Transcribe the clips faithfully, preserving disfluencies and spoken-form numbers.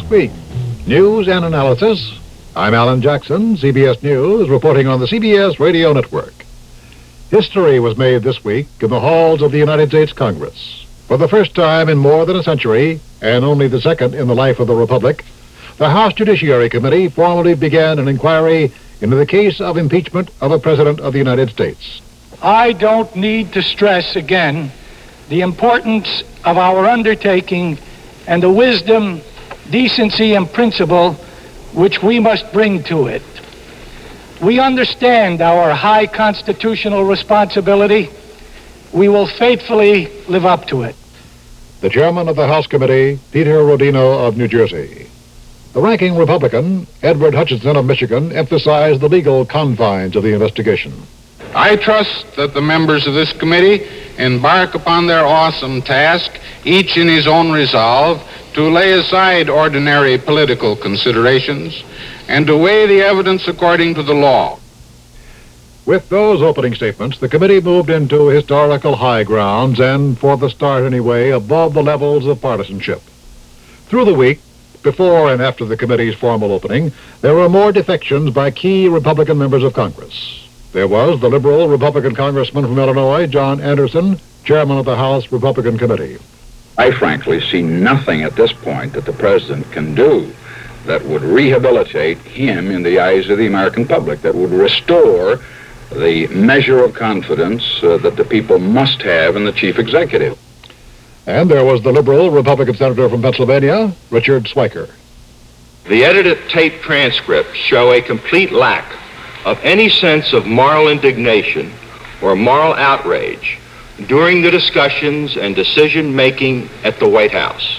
week. News and analysis. I'm Alan Jackson, C B S News, reporting on the C B S Radio Network. History was made this week in the halls of the United States Congress. For the first time in more than a century, and only the second in the life of the Republic, the House Judiciary Committee formally began an inquiry into the case of impeachment of a President of the United States. I don't need to stress again the importance of our undertaking and the wisdom, decency, and principle which we must bring to it. We understand our high constitutional responsibility. We will faithfully live up to it. The chairman of the House Committee, Peter Rodino of New Jersey. The ranking Republican, Edward Hutchinson of Michigan, emphasized the legal confines of the investigation. I trust that the members of this committee embark upon their awesome task, each in his own resolve, to lay aside ordinary political considerations and to weigh the evidence according to the law. With those opening statements, the committee moved into historical high grounds and, for the start anyway, above the levels of partisanship. Through the week, before and after the committee's formal opening, there were more defections by key Republican members of Congress. There was the liberal Republican congressman from Illinois, John Anderson, chairman of the House Republican Committee. I frankly see nothing at this point that the president can do that would rehabilitate him in the eyes of the American public, that would restore the measure of confidence uh, that the people must have in the chief executive. And there was the liberal Republican senator from Pennsylvania, Richard Schweiker. The edited tape transcripts show a complete lack of any sense of moral indignation or moral outrage during the discussions and decision-making at the White House.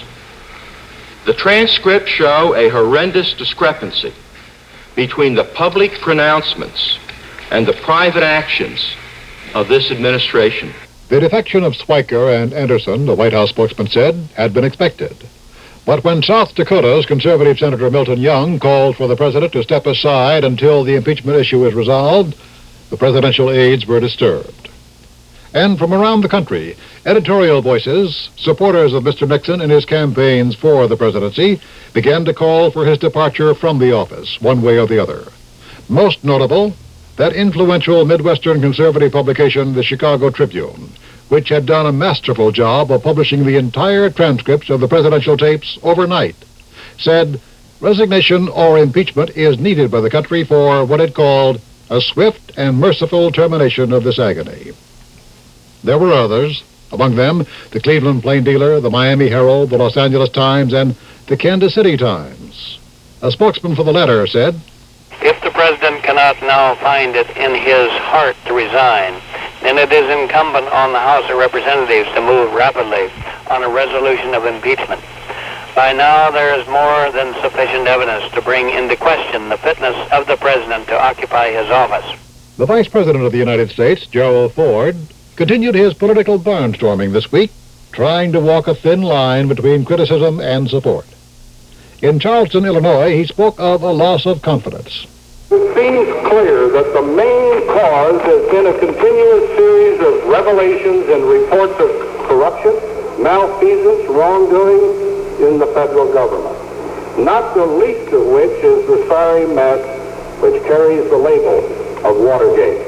The transcripts show a horrendous discrepancy between the public pronouncements and the private actions of this administration. The defection of Schweiker and Anderson, the White House spokesman said, had been expected. But when South Dakota's conservative Senator Milton Young called for the president to step aside until the impeachment issue is resolved, the presidential aides were disturbed. And from around the country, editorial voices, supporters of Mister Nixon in his campaigns for the presidency, began to call for his departure from the office, one way or the other. Most notable, that influential Midwestern conservative publication, the Chicago Tribune, which had done a masterful job of publishing the entire transcripts of the presidential tapes overnight, said resignation or impeachment is needed by the country for what it called a swift and merciful termination of this agony. There were others, among them the Cleveland Plain Dealer, the Miami Herald, the Los Angeles Times, and the Kansas City Times. A spokesman for the latter said, "If the president cannot now find it in his heart to resign, then it is incumbent on the House of Representatives to move rapidly on a resolution of impeachment. By now, there is more than sufficient evidence to bring into question the fitness of the president to occupy his office." The Vice President of the United States, Gerald Ford, continued his political barnstorming this week, trying to walk a thin line between criticism and support. In Charleston, Illinois, he spoke of a loss of confidence. It seems clear that the main cause has been a continuous series of revelations and reports of corruption, malfeasance, wrongdoing in the federal government, not the least of which is the sorry mess which carries the label of Watergate.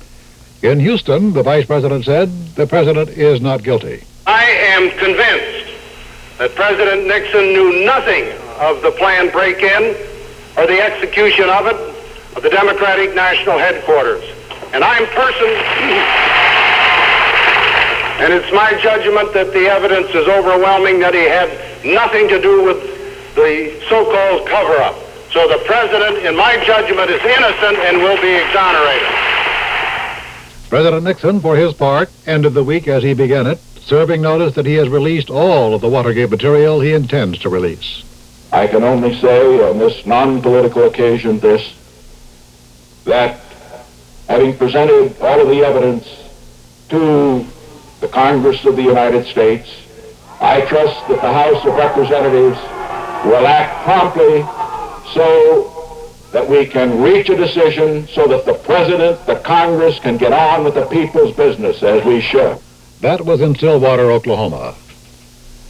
In Houston, the vice president said the president is not guilty. I am convinced that President Nixon knew nothing of the planned break-in or the execution of it of the Democratic National Headquarters. And I'm person, and it's my judgment that the evidence is overwhelming that he had nothing to do with the so-called cover-up. So the president, in my judgment, is innocent and will be exonerated. President Nixon, for his part, ended the week as he began it, serving notice that he has released all of the Watergate material he intends to release. I can only say on this non-political occasion this, that having presented all of the evidence to the Congress of the United States, I trust that the House of Representatives will act promptly so that we can reach a decision so that the President, the Congress, can get on with the people's business as we should. That was in Stillwater, Oklahoma.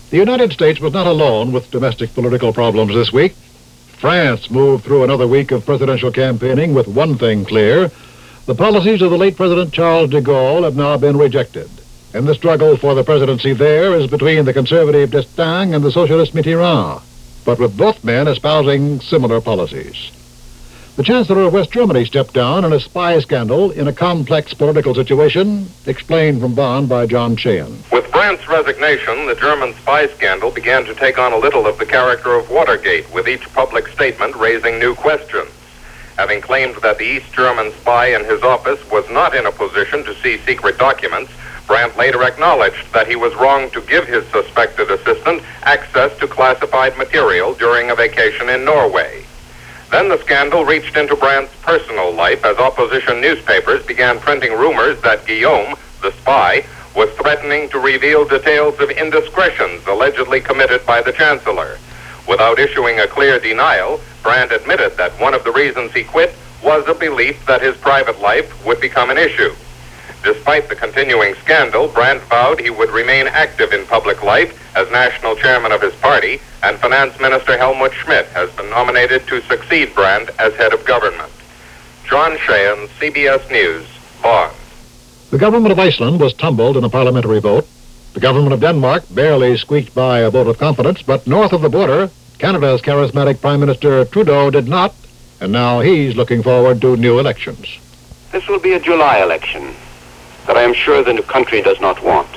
The United States was not alone with domestic political problems this week. France moved through another week of presidential campaigning with one thing clear. The policies of the late President Charles de Gaulle have now been rejected. And the struggle for the presidency there is between the conservative d'Estaing and the socialist Mitterrand, but with both men espousing similar policies. The Chancellor of West Germany stepped down in a spy scandal in a complex political situation, explained from Bonn by John Sheehan. With Brandt's resignation, the German spy scandal began to take on a little of the character of Watergate, with each public statement raising new questions. Having claimed that the East German spy in his office was not in a position to see secret documents, Brandt later acknowledged that he was wrong to give his suspected assistant access to classified material during a vacation in Norway. Then the scandal reached into Brandt's personal life as opposition newspapers began printing rumors that Guillaume, the spy, was threatening to reveal details of indiscretions allegedly committed by the Chancellor. Without issuing a clear denial, Brandt admitted that one of the reasons he quit was a belief that his private life would become an issue. Despite the continuing scandal, Brandt vowed he would remain active in public life as national chairman of his party, and Finance Minister Helmut Schmidt has been nominated to succeed Brandt as head of government. John Sheehan, C B S News, Bonn. The government of Iceland was tumbled in a parliamentary vote. The government of Denmark barely squeaked by a vote of confidence, but north of the border, Canada's charismatic Prime Minister Trudeau did not, and now he's looking forward to new elections. This will be a July election that I am sure the country does not want.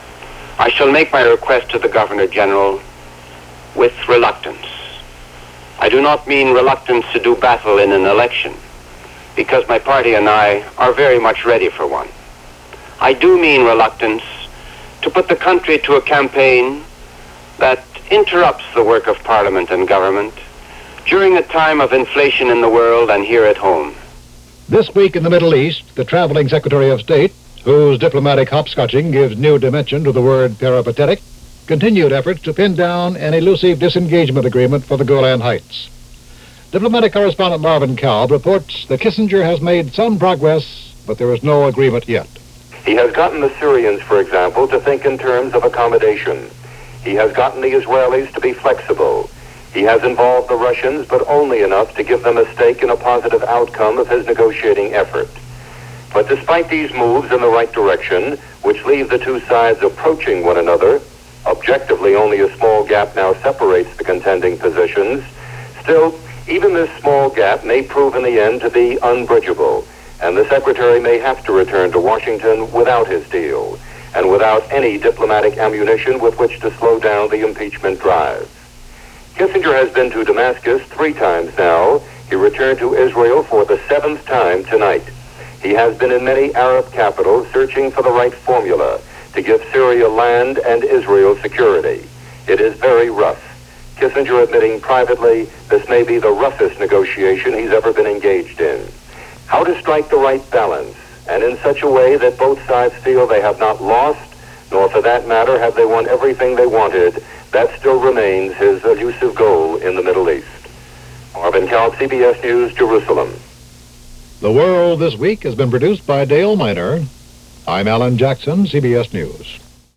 I shall make my request to the Governor General with reluctance. I do not mean reluctance to do battle in an election, because my party and I are very much ready for one. I do mean reluctance to put the country to a campaign that interrupts the work of Parliament and government during a time of inflation in the world and here at home. This week in the Middle East, the traveling Secretary of State, whose diplomatic hopscotching gives new dimension to the word peripatetic, continued efforts to pin down an elusive disengagement agreement for the Golan Heights. Diplomatic correspondent Marvin Kalb reports that Kissinger has made some progress, but there is no agreement yet. He has gotten the Syrians, for example, to think in terms of accommodation. He has gotten the Israelis to be flexible. He has involved the Russians, but only enough to give them a stake in a positive outcome of his negotiating effort. But despite these moves in the right direction, which leave the two sides approaching one another, objectively only a small gap now separates the contending positions, still, even this small gap may prove in the end to be unbridgeable, and the Secretary may have to return to Washington without his deal, and without any diplomatic ammunition with which to slow down the impeachment drive. Kissinger has been to Damascus three times now. He returned to Israel for the seventh time tonight. He has been in many Arab capitals searching for the right formula to give Syria land and Israel security. It is very rough. Kissinger admitting privately this may be the roughest negotiation he's ever been engaged in. How to strike the right balance, and in such a way that both sides feel they have not lost, nor for that matter have they won everything they wanted, that still remains his elusive goal in the Middle East. Marvin Kalb, C B S News, Jerusalem. The World This Week has been produced by Dale Miner. I'm Alan Jackson, C B S News.